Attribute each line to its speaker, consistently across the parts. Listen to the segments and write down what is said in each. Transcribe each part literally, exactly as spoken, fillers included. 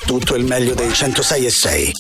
Speaker 1: tutto il meglio dei centosei e sei.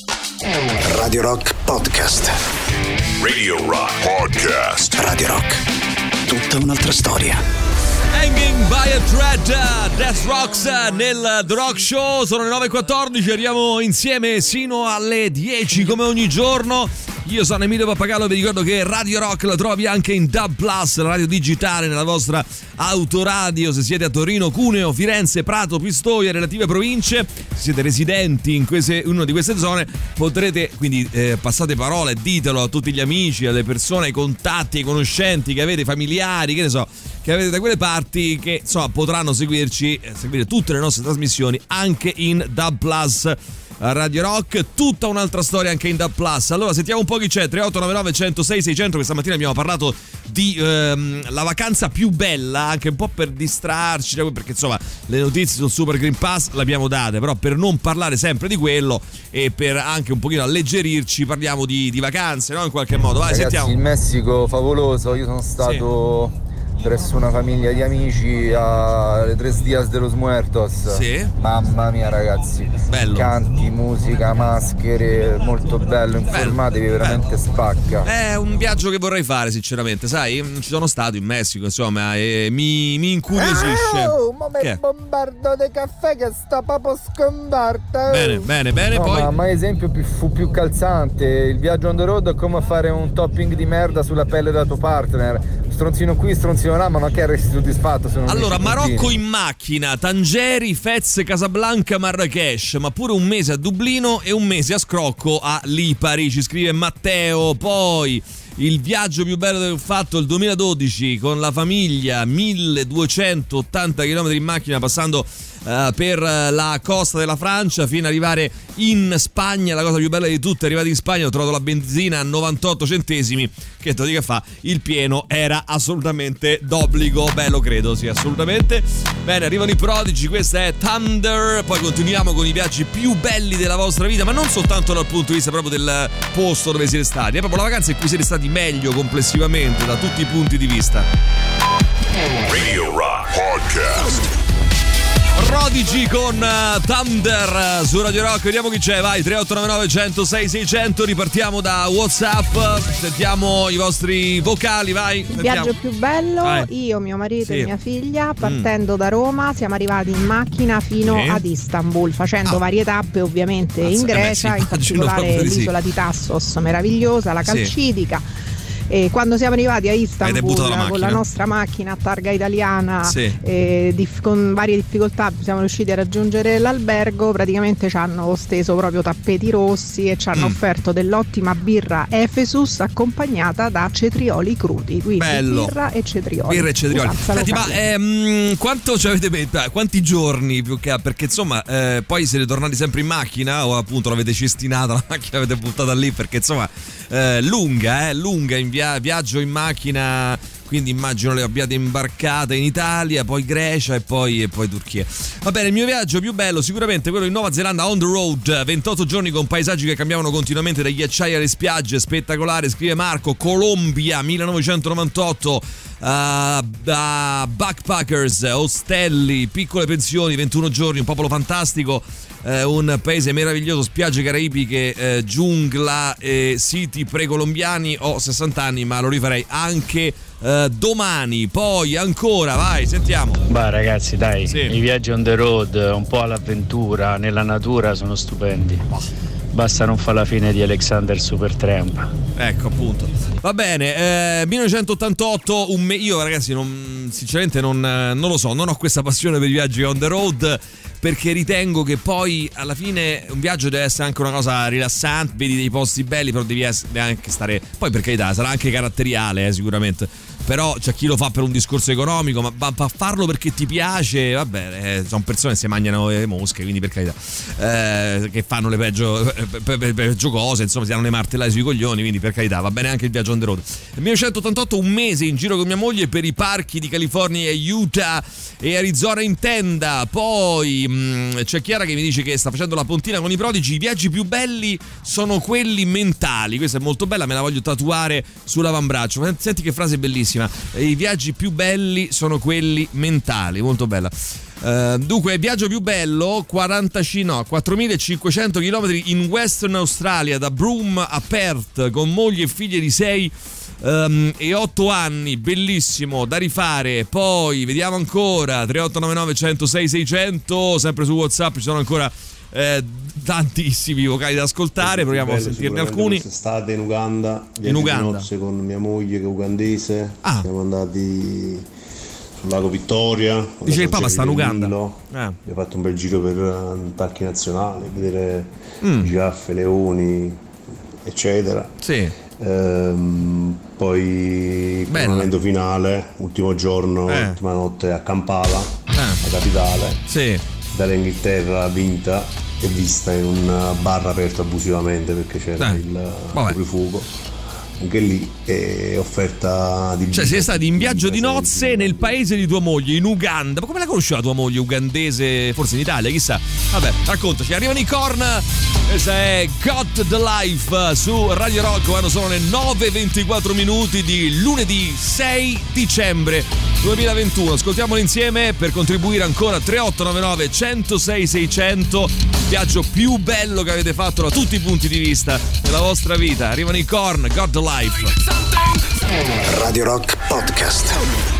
Speaker 1: Radio Rock Podcast.
Speaker 2: Radio Rock Podcast.
Speaker 1: Radio Rock. Tutta un'altra storia.
Speaker 3: Hanging by a Thread, Death Rocks nel The Rock Show. Sono le nove e quattordici, arriviamo insieme sino alle dieci come ogni giorno. Io sono Emilio Pappagallo, vi ricordo che Radio Rock la trovi anche in D A B Plus, la radio digitale nella vostra autoradio. Se siete a Torino, Cuneo, Firenze, Prato, Pistoia, relative province, se siete residenti in queste, una di queste zone, potrete, quindi eh, passate parola e ditelo a tutti gli amici, alle persone, ai contatti, ai conoscenti che avete, familiari, che ne so, che avete da quelle parti, che insomma potranno seguirci, eh, seguire tutte le nostre trasmissioni anche in D A B Plus. Radio Rock, tutta un'altra storia anche in D A B Plus. Allora sentiamo un po' chi c'è. tre otto nove nove uno zero sei sei zero zero. Questa mattina abbiamo parlato di ehm, la vacanza più bella, anche un po' per distrarci, perché insomma le notizie sul Super Green Pass le abbiamo date, però per non parlare sempre di quello e per anche un pochino alleggerirci parliamo di, di vacanze, no? In qualche modo. Vai,
Speaker 4: ragazzi,
Speaker 3: sentiamo.
Speaker 4: Il Messico favoloso. Io sono stato sì. presso una famiglia di amici alle Tres Dias de los Muertos.
Speaker 3: Sì.
Speaker 4: Mamma mia ragazzi,
Speaker 3: bello.
Speaker 4: Canti, musica, maschere, molto bello, informatevi, bello. Veramente bello. Spacca.
Speaker 3: È un viaggio che vorrei fare sinceramente, sai, non ci sono stato in Messico, insomma, e mi, mi incuriosisce.
Speaker 4: Oh, ma me bombardo di caffè che sta proprio scomparta.
Speaker 3: Bene, bene, bene,
Speaker 4: no,
Speaker 3: poi.
Speaker 4: Ma, ma esempio più, fu più calzante, il viaggio on the road è come fare un topping di merda sulla pelle del tuo partner. Stronzino qui, stronzino là, ma non che resti soddisfatto se non
Speaker 3: allora Marocco in macchina, Tangeri, Fez, Casablanca, Marrakesh, ma pure un mese a Dublino e un mese a scrocco a Lipari, ci scrive Matteo. Poi il viaggio più bello che ho fatto il duemiladodici con la famiglia, milleduecentottanta chilometri in macchina passando Uh, per la costa della Francia fino ad arrivare in Spagna. La cosa più bella di tutte, arrivati in Spagna ho trovato la benzina a novantotto centesimi, che to dica fa, il pieno era assolutamente d'obbligo. Bello, credo, sì, assolutamente. Bene, arrivano i prodigi, questa è Thunder. Poi continuiamo con i viaggi più belli della vostra vita, ma non soltanto dal punto di vista proprio del posto dove siete stati, è proprio la vacanza in cui siete stati meglio complessivamente da tutti i punti di vista.
Speaker 2: Radio Rock Podcast.
Speaker 3: Prodigy con uh, Thunder uh, su Radio Rock. Vediamo chi c'è, vai. Tre otto nove nove uno zero sei sei zero zero. Ripartiamo da WhatsApp, sentiamo i vostri vocali, vai.
Speaker 5: Il
Speaker 3: sentiamo.
Speaker 5: Viaggio più bello, vai. Io, mio marito sì. e mia figlia, partendo mm. da Roma, siamo arrivati in macchina fino sì. ad Istanbul, facendo ah. varie tappe ovviamente Mazza, in Grecia, eh, in particolare l'isola sì. di Tassos, meravigliosa, la Calcidica. Sì. E quando siamo arrivati a Istanbul la con la nostra macchina a targa italiana sì. eh, dif- con varie difficoltà siamo riusciti a raggiungere l'albergo, praticamente ci hanno steso proprio tappeti rossi e ci hanno mm. offerto dell'ottima birra Efesus accompagnata da cetrioli crudi, quindi
Speaker 3: bello.
Speaker 5: birra e cetrioli.
Speaker 3: Birra e cetrioli. Senti, ma ehm, quanto ci avete messo? Quanti giorni più che perché insomma eh, poi siete tornati sempre in macchina o appunto l'avete cestinata la macchina, l'avete buttata lì perché insomma eh, lunga, eh, lunga in via viaggio in macchina, quindi immagino le abbiate imbarcate in Italia, poi Grecia e poi, e poi Turchia. Va bene, il mio viaggio più bello sicuramente quello in Nuova Zelanda on the road, ventotto giorni con paesaggi che cambiavano continuamente, dai ghiacciai alle spiagge, spettacolare, scrive Marco. Colombia millenovecentonovantotto, uh, uh, backpackers, ostelli, piccole pensioni, ventuno giorni, un popolo fantastico. Eh, un paese meraviglioso, spiagge caraibiche, eh, giungla, eh, siti precolombiani. Ho sessanta anni ma lo rifarei anche eh, domani. Poi ancora, vai, sentiamo.
Speaker 6: Bah ragazzi, dai,
Speaker 3: sì.
Speaker 6: i viaggi on the road, un po' all'avventura, nella natura, sono stupendi. Basta non fare la fine di Alexander Supertramp.
Speaker 3: Ecco appunto. Va bene, eh, millenovecentottantotto, un me- io ragazzi non, sinceramente non, non lo so, non ho questa passione per i viaggi on the road, perché ritengo che poi alla fine un viaggio deve essere anche una cosa rilassante, vedi dei posti belli, però devi, essere, devi anche stare, poi per carità sarà anche caratteriale eh, sicuramente, però c'è chi lo fa per un discorso economico, ma, ma farlo perché ti piace, vabbè, eh, sono persone che si mangiano le mosche, quindi per carità, eh, che fanno le peggio, pe, pe, peggio cose, insomma si hanno le martellate sui coglioni, quindi per carità va bene anche il viaggio on the road. millenovecentottantotto, un mese in giro con mia moglie per i parchi di California, Utah e Arizona in tenda. Poi mh, c'è Chiara che mi dice che sta facendo la pontina con i prodigi. I viaggi più belli sono quelli mentali, questa è molto bella, me la voglio tatuare sull'avambraccio. Senti che frase bellissima, i viaggi più belli sono quelli mentali, molto bella. Uh, dunque, viaggio più bello, quarantacinque, no, quattromilacinquecento chilometri in Western Australia, da Broome a Perth, con moglie e figlie di sei um, e otto anni, bellissimo, da rifare. Poi vediamo ancora, tre otto nove nove uno zero sei sei zero zero, sempre su WhatsApp ci sono ancora eh, tantissimi vocali da ascoltare, proviamo a sentirne alcuni.
Speaker 7: Quest'estate in Uganda,
Speaker 3: in Uganda
Speaker 7: nozze con mia moglie che è ugandese,
Speaker 3: ah.
Speaker 7: siamo andati sul lago Vittoria.
Speaker 3: Dice che il Papa sta in Uganda.
Speaker 7: Eh. Abbiamo fatto un bel giro per uh, parchi nazionali, vedere mm. giraffe, leoni, eccetera.
Speaker 3: Sì.
Speaker 7: Ehm, poi il momento finale, ultimo giorno,
Speaker 3: eh.
Speaker 7: ultima notte a Kampala,
Speaker 3: eh.
Speaker 7: la capitale.
Speaker 3: Sì.
Speaker 7: Dall'Inghilterra vinta e vista in un bar aperto abusivamente perché c'era eh. il coprifuoco. Anche lì è offerta di...
Speaker 3: Cioè sei stati in viaggio di nozze nel paese di tua moglie, in Uganda. Ma come la conosceva la tua moglie ugandese? Forse in Italia, chissà. Vabbè, raccontaci. Arrivano i Korn. Questa è Got the Life su Radio Rock quando sono le nove e ventiquattro minuti di lunedì sei dicembre duemilaventuno. Ascoltiamolo insieme per contribuire ancora. Tre otto nove nove uno zero sei sei zero zero. Viaggio più bello che avete fatto da tutti i punti di vista della vostra vita. Arrivano i Korn, Got the Life.
Speaker 1: Radio Rock Podcast.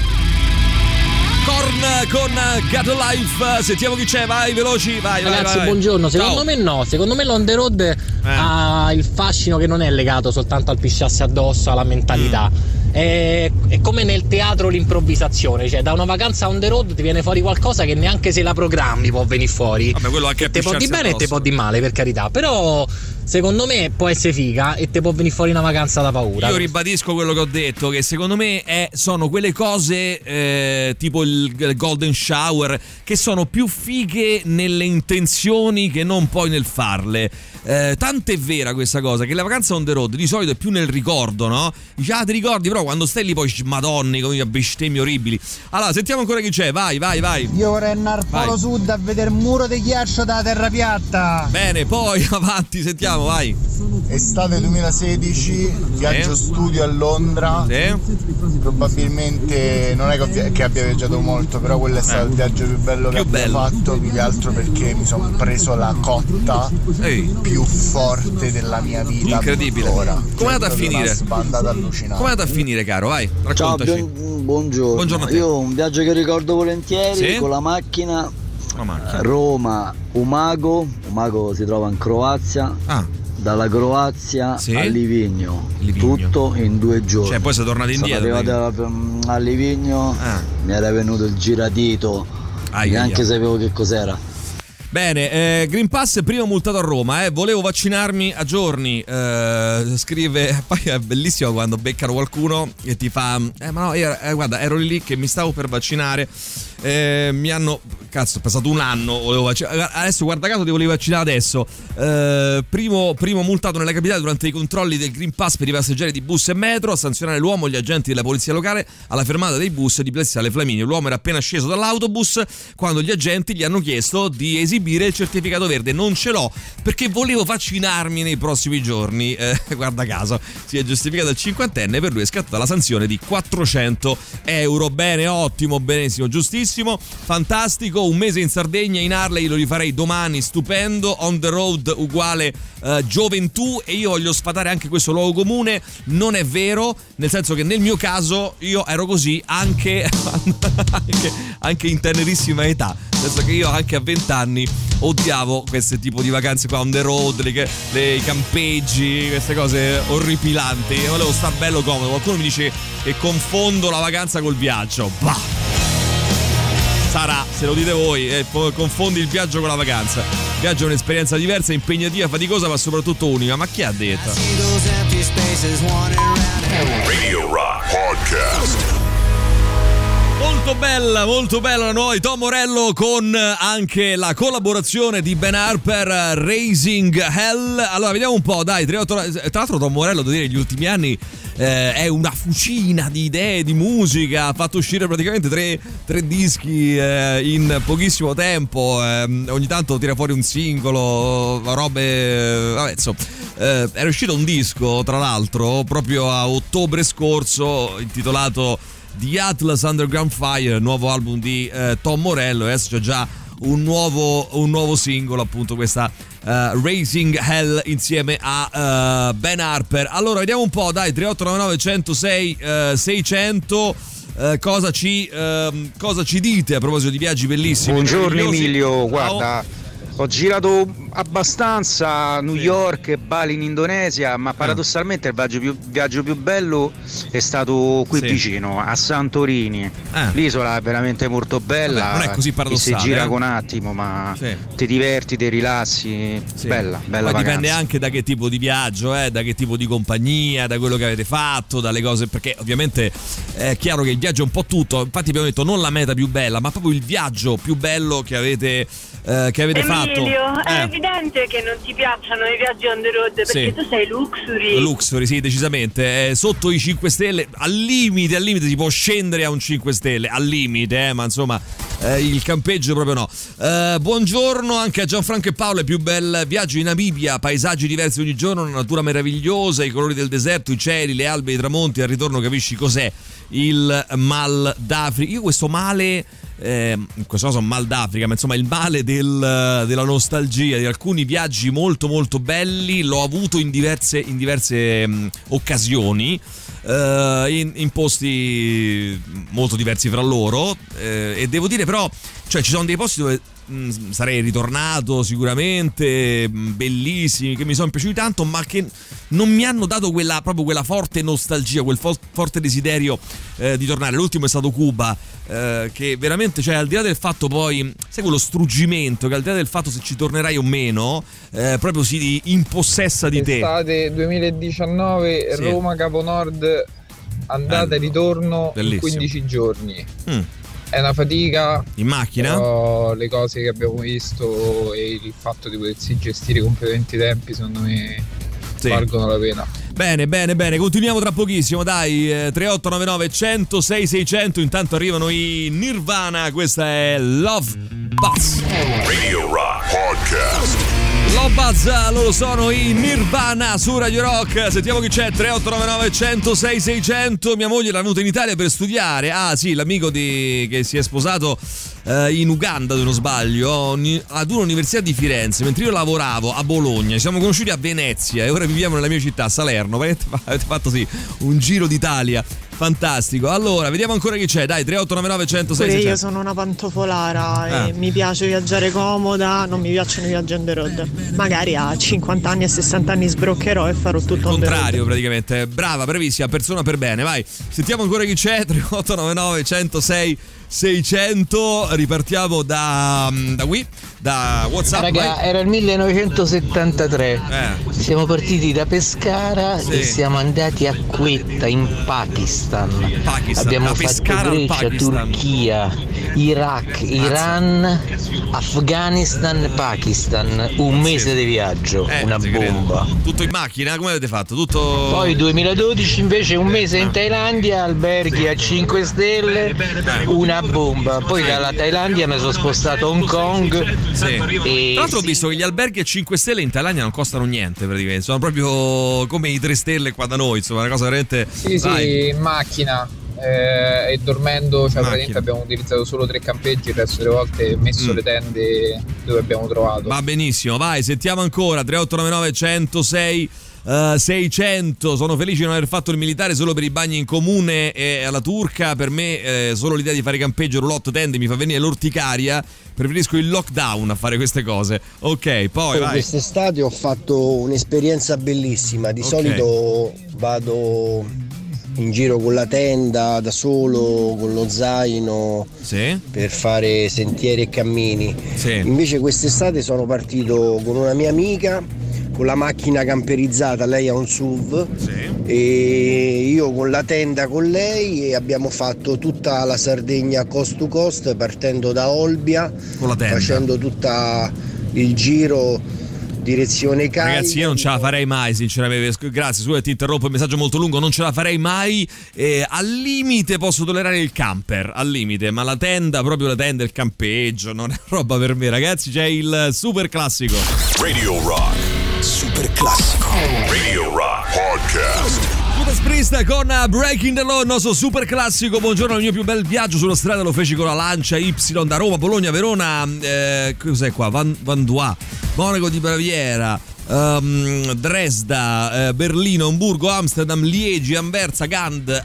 Speaker 3: Korn con Got the Life. Sentiamo chi c'è, vai veloci, vai.
Speaker 8: Ragazzi,
Speaker 3: vai, vai.
Speaker 8: buongiorno. Secondo
Speaker 3: Ciao.
Speaker 8: me no, secondo me l'on the road eh. ha il fascino che non è legato soltanto al pisciarsi addosso, alla mentalità. Mm. È, è come nel teatro l'improvvisazione, cioè da una vacanza on the road ti viene fuori qualcosa che neanche se la programmi può venire fuori.
Speaker 3: Vabbè, quello anche
Speaker 8: te può di bene addosso. E te può di male, per carità, però secondo me può essere figa e te può venire fuori una vacanza da paura.
Speaker 3: Io ribadisco quello che ho detto, che secondo me è, sono quelle cose eh, tipo il, il golden shower che sono più fighe nelle intenzioni che non poi nel farle. Eh, tanto è vera questa cosa che la vacanza on the road di solito è più nel ricordo, no? Dici, ah, ti ricordi, però quando stai lì poi madonni come bestemmie orribili. Allora sentiamo ancora chi c'è, vai vai vai.
Speaker 9: Io vorrei andare al Polo Sud a vedere il muro di ghiaccio da terra piatta.
Speaker 3: Bene, poi avanti, sentiamo, vai.
Speaker 9: Estate duemilasedici, viaggio sì. studio a Londra.
Speaker 3: Sì.
Speaker 9: Probabilmente non è che, che abbia viaggiato molto, però quello è stato eh. il viaggio più bello più che bello. abbia fatto, più che altro perché mi sono preso la cotta Ehi. più forte della mia vita.
Speaker 3: Incredibile. Come è andata a finire?
Speaker 9: Come è
Speaker 3: andata a finire, caro? Vai, raccontaci.
Speaker 10: Ciao, buon, buongiorno.
Speaker 3: Buongiorno a te.
Speaker 10: Io un viaggio che ricordo volentieri
Speaker 3: sì?
Speaker 10: con la macchina,
Speaker 3: la macchina.
Speaker 10: Roma, Umago. Umago si trova in Croazia.
Speaker 3: Ah.
Speaker 10: Dalla Croazia
Speaker 3: sì?
Speaker 10: a Livigno.
Speaker 3: Livigno,
Speaker 10: tutto in due giorni.
Speaker 3: Cioè poi sei tornato indietro.
Speaker 10: Sono arrivato a, a Livigno, ah. mi era venuto il giradito,
Speaker 3: Aia,
Speaker 10: neanche
Speaker 3: aia.
Speaker 10: sapevo che cos'era.
Speaker 3: Bene, eh, Green Pass prima multato a Roma, eh. volevo vaccinarmi a giorni, eh, scrive, poi è bellissimo quando beccano qualcuno e ti fa, eh ma no, io, eh, guarda, ero lì che mi stavo per vaccinare, eh, mi hanno, cazzo, è passato un anno, volevo vaccinare, adesso guarda caso ti volevo vaccinare adesso, eh, primo, primo multato nella capitale durante i controlli del Green Pass per i passeggeri di bus e metro, a sanzionare l'uomo gli agenti della polizia locale alla fermata dei bus di Piazzale Flaminio. L'uomo era appena sceso dall'autobus quando gli agenti gli hanno chiesto di esibire il certificato verde. Non ce l'ho perché volevo vaccinarmi nei prossimi giorni, eh, guarda caso si è giustificato il cinquantenne, per lui è scattata la sanzione di quattrocento euro. Bene, ottimo, benissimo, giustissimo, fantastico. Un mese in Sardegna, in Harley, lo rifarei domani, stupendo. On the road uguale eh, gioventù. E io voglio sfatare anche questo luogo comune, non è vero, nel senso che nel mio caso io ero così anche anche, anche in tenerissima età, nel senso che io anche a venti anni odiavo questo tipo di vacanze qua on the road, le, le, i campeggi, queste cose orripilanti. Io volevo star bello comodo. Qualcuno mi dice che confondo la vacanza col viaggio. Bah, sarà, se lo dite voi, eh, confondi il viaggio con la vacanza. Il viaggio è un'esperienza diversa, impegnativa, faticosa, ma soprattutto unica. Ma chi ha detto?
Speaker 2: Radio Rock Podcast.
Speaker 3: Molto bella, molto bella la nuova di Tom Morello, con anche la collaborazione di Ben Harper, Raising Hell. Allora vediamo un po', dai, tra l'altro Tom Morello, devo dire, negli ultimi anni eh, è una fucina di idee, di musica, ha fatto uscire praticamente tre, tre dischi eh, in pochissimo tempo, eh, ogni tanto tira fuori un singolo, robe, vabbè, insomma. Eh, era uscito un disco, tra l'altro, proprio a ottobre scorso, intitolato The Atlas Underground Fire, nuovo album di eh, Tom Morello, e adesso c'è già un nuovo, un nuovo singolo, appunto questa uh, Raising Hell insieme a uh, Ben Harper. Allora vediamo un po', dai, tre otto nove nove uno zero sei uh, seicento. Uh, cosa, ci, uh, cosa ci dite a proposito di viaggi bellissimi?
Speaker 11: Buongiorno Emilio, guarda, ho girato abbastanza a New York e Bali in Indonesia, ma paradossalmente il viaggio più, viaggio più bello è stato qui sì. vicino, a Santorini. Ah. L'isola è veramente molto bella.
Speaker 3: Vabbè, non è così paradossale.
Speaker 11: Si gira
Speaker 3: eh?
Speaker 11: con un attimo, ma
Speaker 3: sì.
Speaker 11: ti diverti, ti rilassi. Sì. Bella, bella.
Speaker 3: Poi
Speaker 11: vacanza.
Speaker 3: Dipende anche da che tipo di viaggio, eh, da che tipo di compagnia, da quello che avete fatto, dalle cose, perché ovviamente è chiaro che il viaggio è un po' tutto. Infatti abbiamo detto non la meta più bella, ma proprio il viaggio più bello che avete, eh, che avete
Speaker 12: Emilio,
Speaker 3: fatto.
Speaker 12: Emilio, è
Speaker 3: Eh.
Speaker 12: evidente che non ti piacciono i viaggi on the road, perché
Speaker 3: Sì.
Speaker 12: tu sei luxury.
Speaker 3: Luxury, sì, decisamente. Eh, sotto i cinque stelle, al limite, al limite si può scendere a un cinque stelle, al limite, eh, ma insomma eh, il campeggio proprio no. Eh, buongiorno anche a Gianfranco e Paolo, il più bel viaggio in Namibia, paesaggi diversi ogni giorno, una natura meravigliosa, i colori del deserto, i cieli, le albe, i tramonti, al ritorno capisci cos'è il mal d'Africa. Io questo male, eh, in questo caso mal d'Africa, ma insomma il male del, della nostalgia di alcuni viaggi molto molto belli l'ho avuto in diverse, in diverse um, occasioni, uh, in, in posti molto diversi fra loro, eh, e devo dire però, cioè ci sono dei posti dove mh, sarei ritornato sicuramente, mh, bellissimi, che mi sono piaciuti tanto, ma che non mi hanno dato quella, proprio quella forte nostalgia, quel fo- forte desiderio eh, di tornare. L'ultimo è stato Cuba, eh, che veramente, cioè al di là del fatto poi, sai quello struggimento che al di là del fatto se ci tornerai o meno, eh, proprio si impossessa di te.
Speaker 4: Estate duemiladiciannove,
Speaker 3: Sì.
Speaker 4: Roma Capo Nord, andata e ritorno in
Speaker 3: Bellissimo.
Speaker 4: quindici giorni.
Speaker 3: Mm.
Speaker 4: È una fatica
Speaker 3: in macchina,
Speaker 4: però le cose che abbiamo visto e il fatto di potersi gestire completamente i tempi secondo me
Speaker 3: Sì.
Speaker 4: valgono la pena.
Speaker 3: Bene, bene, bene, continuiamo tra pochissimo, dai, eh, tre otto nove nove uno zero sei seicento, intanto arrivano i Nirvana, questa è Love Buzz.
Speaker 2: Radio Rock Podcast.
Speaker 3: Love Buzz, loro sono i Nirvana su Radio Rock. Sentiamo chi c'è, tre otto nove nove uno zero sei seicento. Mia moglie era venuta in Italia per studiare. Ah sì, l'amico di, che si è sposato eh, in Uganda, se non sbaglio, ad un'università di Firenze, mentre io lavoravo a Bologna. Ci siamo conosciuti a Venezia e ora viviamo nella mia città, a Salerno. Avete fatto sì, un giro d'Italia fantastico. Allora, vediamo ancora chi c'è. Dai, tre otto nove nove uno zero sei seicento.
Speaker 13: Io sono una pantofolara
Speaker 3: Ah.
Speaker 13: e mi piace viaggiare comoda, non mi piacciono i viaggi on the road. Magari a cinquanta anni e sessanta anni sbroccherò e farò tutto on the road.
Speaker 3: Contrario praticamente. Brava, bravissima, persona per bene. Vai, sentiamo ancora chi c'è. Tre otto nove nove uno zero sei seicento. Ripartiamo da, da qui, da WhatsApp.
Speaker 14: Raga,
Speaker 3: vai.
Speaker 14: era il millenovecentosettantatré.
Speaker 3: Eh.
Speaker 14: Siamo partiti da Pescara
Speaker 3: Sì.
Speaker 14: e siamo andati a Quetta in Pakistan.
Speaker 3: Pakistan,
Speaker 14: Abbiamo
Speaker 3: da
Speaker 14: fatto
Speaker 3: Pescara al
Speaker 14: Grecia,
Speaker 3: Pakistan.
Speaker 14: Turchia, Iraq, Iran, Afghanistan, Pakistan. Un mese di viaggio,
Speaker 3: Eh,
Speaker 14: una
Speaker 3: ci credo.
Speaker 14: bomba.
Speaker 3: Tutto in macchina? Come avete fatto? Tutto.
Speaker 14: Poi duemiladodici invece un mese in Thailandia, alberghi a cinque stelle, una bomba. Poi dalla Thailandia mi sono spostato a Hong Kong.
Speaker 3: Sì.
Speaker 14: E
Speaker 3: Tra l'altro ho visto che gli alberghi a cinque stelle in Thailandia non costano niente praticamente, sono proprio come i tre stelle qua da noi, insomma, una cosa veramente.
Speaker 4: Sì, sì,
Speaker 3: Vai.
Speaker 4: in macchina eh, e dormendo, cioè
Speaker 3: Macchina.
Speaker 4: praticamente abbiamo utilizzato solo tre campeggi, il resto delle volte messo
Speaker 3: Mm.
Speaker 4: le tende dove abbiamo trovato.
Speaker 3: Va benissimo, vai, sentiamo ancora. Tre otto nove nove uno zero sei Uh, seicento. Sono felice di non aver fatto il militare solo per i bagni in comune e alla turca. Per me eh, solo l'idea di fare campeggio, roulotte, tende mi fa venire l'orticaria. Preferisco il lockdown a fare queste cose. Ok, poi vai.
Speaker 15: Quest'estate ho fatto un'esperienza bellissima. Di
Speaker 3: Ok.
Speaker 15: solito vado in giro con la tenda, da solo, con lo zaino,
Speaker 3: Sì.
Speaker 15: per fare sentieri e cammini.
Speaker 3: Sì.
Speaker 15: Invece quest'estate sono partito con una mia amica con la macchina camperizzata, lei ha un S U V,
Speaker 3: Sì.
Speaker 15: e io con la tenda con lei, e abbiamo fatto tutta la Sardegna coast to coast, partendo da Olbia,
Speaker 3: Con la tenda.
Speaker 15: facendo tutta il giro direzione Cagliari.
Speaker 3: Ragazzi, io non ce la farei mai, sinceramente. Grazie, scusa, ti interrompo, il messaggio è molto lungo. Non ce la farei mai. Eh, al limite posso tollerare il camper, al limite, ma la tenda, proprio la tenda, il campeggio, non è roba per me, ragazzi. C'è il super classico
Speaker 2: Radio Rock
Speaker 1: super classico.
Speaker 2: Radio Rock Podcast.
Speaker 3: Judas Priest con Breaking the Law, il nostro super classico. Buongiorno, il mio più bel viaggio sulla strada lo feci con la Lancia Y da Roma, Bologna, Verona, eh, cos'è qua? Van, Vandua, Monaco di Baviera, um, Dresda, eh, Berlino, Amburgo, Amsterdam, Liegi, Anversa, Gand,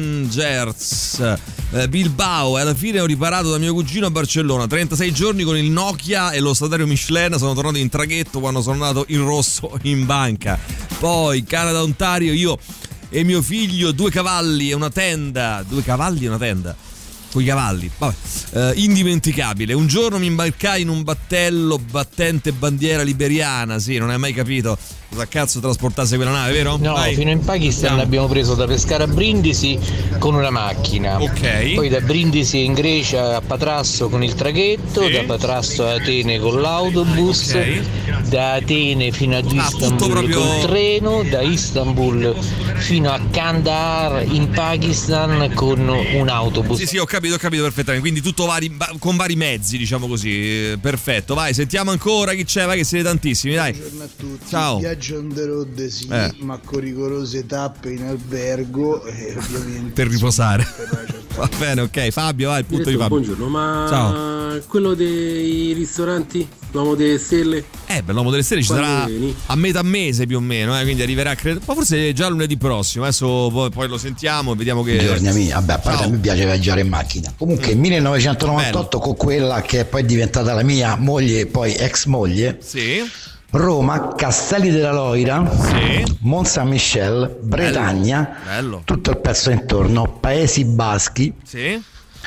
Speaker 3: Angers, eh, Bilbao, e alla fine ho riparato da mio cugino a Barcellona. trentasei giorni con il Nokia e lo statario Michelin, sono tornato in traghetto quando sono andato in rosso in banca. Poi Canada, Ontario, io e mio figlio, due cavalli e una tenda. Due cavalli e una tenda? Con i cavalli, vabbè. Eh, indimenticabile. Un giorno mi imbarcai in un battello battente bandiera liberiana. Sì, non hai mai capito cosa cazzo trasportasse quella nave, vero?
Speaker 14: No,
Speaker 3: Vai.
Speaker 14: fino in Pakistan Andiamo. Abbiamo preso da pescare a Brindisi con una macchina.
Speaker 3: Ok.
Speaker 14: Poi da Brindisi in Grecia a Patrasso con il traghetto, sì. Da Patrasso a Atene con l'autobus, okay. Da Atene fino ad Istanbul ah, proprio... col treno, da Istanbul fino a Kandahar in Pakistan con un autobus.
Speaker 3: Sì, sì, ho capito, ho capito perfettamente. Quindi tutto vari, con vari mezzi, diciamo così. Perfetto, vai, sentiamo ancora chi c'è, vai che siete tantissimi, dai.
Speaker 16: Buongiorno a tutti.
Speaker 3: Ciao.
Speaker 16: Viaggio on the road, sì,
Speaker 3: eh.
Speaker 16: ma con rigorose tappe in albergo e ovviamente
Speaker 3: per riposare. Va bene, ok, Fabio, vai, il punto
Speaker 17: Diretto,
Speaker 3: di Fabio.
Speaker 17: Buongiorno, ma
Speaker 3: Ciao.
Speaker 17: quello dei ristoranti, l'uomo delle stelle?
Speaker 3: Eh, beh, l'uomo delle stelle ci sarà vieni? a metà mese più o meno, eh, quindi arriverà credo, ma forse già lunedì prossimo. Adesso poi, poi lo sentiamo e vediamo che.
Speaker 18: Buongiorno amici, vabbè, a parte a me piace viaggiare in macchina. Comunque mm. millenovecentonovantotto Bello. Con quella che è poi diventata la mia moglie, poi ex moglie.
Speaker 3: Sì.
Speaker 18: Roma, Castelli della Loira,
Speaker 3: sì.
Speaker 18: Mont Saint Michel, Bretagna,
Speaker 3: Bello.
Speaker 18: tutto il pezzo intorno, Paesi Baschi,
Speaker 3: sì.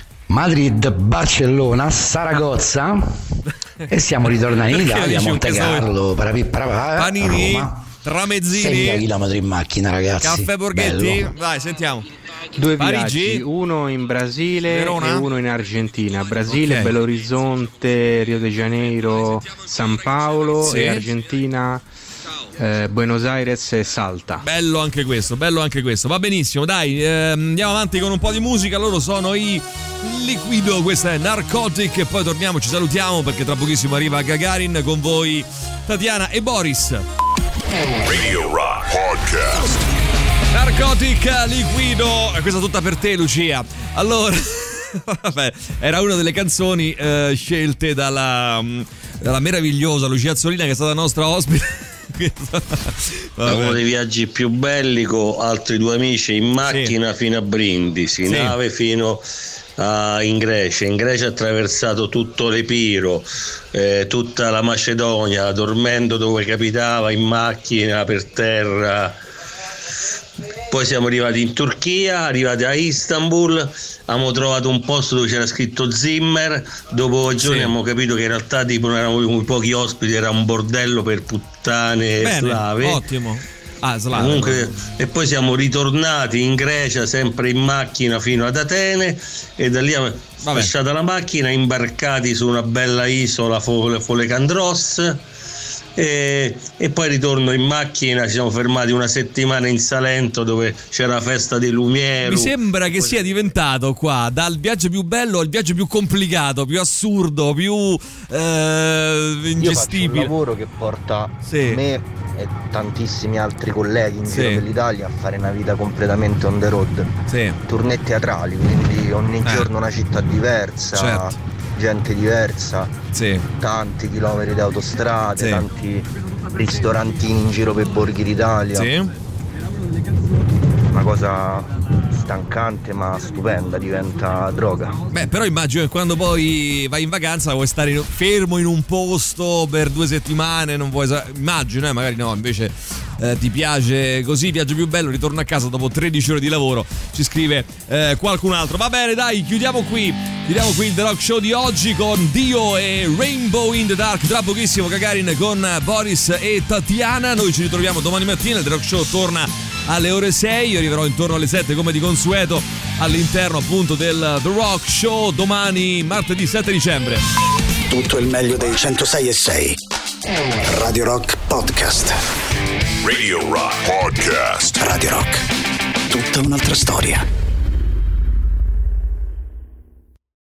Speaker 18: Madrid, Barcellona, Saragozza e siamo ritornati in Italia, Monte Carlo, Parapì, Parapà,
Speaker 3: Panini,
Speaker 18: Roma.
Speaker 3: Tramezzini,
Speaker 18: seimila chilometri in macchina, ragazzi.
Speaker 3: Caffè Borghetti,
Speaker 18: bello.
Speaker 3: Vai, sentiamo.
Speaker 19: Due
Speaker 3: Parigi,
Speaker 19: viaggi, uno in Brasile
Speaker 3: Verona.
Speaker 19: E uno in Argentina. Brasile,
Speaker 3: okay.
Speaker 19: Belo Horizonte, Rio de Janeiro, San Paolo,
Speaker 3: sì.
Speaker 19: E Argentina, eh, Buenos Aires e Salta.
Speaker 3: Bello anche questo, bello anche questo. Va benissimo, dai, eh, andiamo avanti con un po' di musica. Loro sono i Liquido, questa è Narcotic e poi torniamo, ci salutiamo perché tra pochissimo arriva Gagarin, con voi Tatiana e Boris.
Speaker 2: Radio Rock Podcast.
Speaker 3: Narcotic, Liquido, questa tutta per te, Lucia. Allora, vabbè, era una delle canzoni eh, scelte dalla, dalla meravigliosa Lucia Azzolina, che è stata nostra ospite.
Speaker 20: Uno dei viaggi più belli con altri due amici in macchina, sì. Fino a Brindisi, sì. Nave fino a, in Grecia. In Grecia ha attraversato tutto l'Epiro, eh, tutta la Macedonia, dormendo dove capitava, in macchina, per terra. Poi siamo arrivati in Turchia, arrivati a Istanbul, abbiamo trovato un posto dove c'era scritto Zimmer, dopo giorni sì. Abbiamo capito che in realtà tipo non erano pochi ospiti, era un bordello per puttane
Speaker 3: Bene,
Speaker 20: slave.
Speaker 3: Ottimo. Ah, slave.
Speaker 20: Comunque, e poi siamo ritornati in Grecia sempre in macchina fino ad Atene e da lì abbiamo lasciato la macchina, imbarcati su una bella isola Fole, Folecandros. E, e poi ritorno in macchina, ci siamo fermati una settimana in Salento dove c'era la festa dei Lumiere.
Speaker 3: Mi sembra che sia diventato qua dal viaggio più bello al viaggio più complicato, più assurdo, più eh, ingestibile.
Speaker 21: Io faccio un lavoro che porta sì. me e tantissimi altri colleghi in giro sì. per l'Italia a fare una vita completamente on the road,
Speaker 3: sì.
Speaker 21: tournée teatrali, quindi ogni eh. giorno una città diversa, certo. gente diversa,
Speaker 3: sì.
Speaker 21: tanti chilometri di autostrade,
Speaker 3: sì.
Speaker 21: tanti ristorantini in giro per borghi d'Italia.
Speaker 3: Sì.
Speaker 21: Una cosa stancante ma stupenda, diventa droga.
Speaker 3: Beh, però immagino che quando poi vai in vacanza vuoi stare in, fermo in un posto per due settimane, non vuoi, immagino, eh, magari no, invece eh, ti piace così, viaggio più bello, ritorno a casa dopo tredici ore di lavoro, ci scrive eh, qualcun altro. Va bene, dai, chiudiamo qui, chiudiamo qui il The Rock Show di oggi con Dio e Rainbow in the Dark, tra pochissimo Gagarin con Boris e Tatiana. Noi ci ritroviamo domani mattina, il The Rock Show torna alle ore sei, io arriverò intorno alle sette come di consueto all'interno appunto del The Rock Show domani martedì sette dicembre.
Speaker 1: Tutto il meglio dei centosei e sei Radio Rock Podcast.
Speaker 2: Radio Rock Podcast.
Speaker 1: Radio Rock, tutta un'altra storia.